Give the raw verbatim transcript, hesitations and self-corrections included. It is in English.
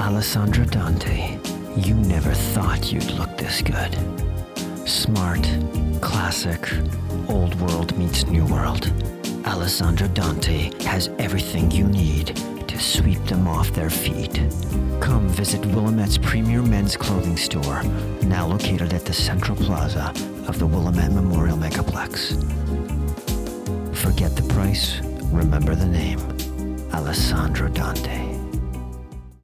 Alessandro Dante, you never thought you'd look this good. Smart, classic, old world meets new world. Alessandro Dante has everything you need to sweep them off their feet. Come visit Willamette's premier men's clothing store, now located at the Central Plaza of the Willamette Memorial Megaplex. Forget the price, remember the name, Alessandro Dante.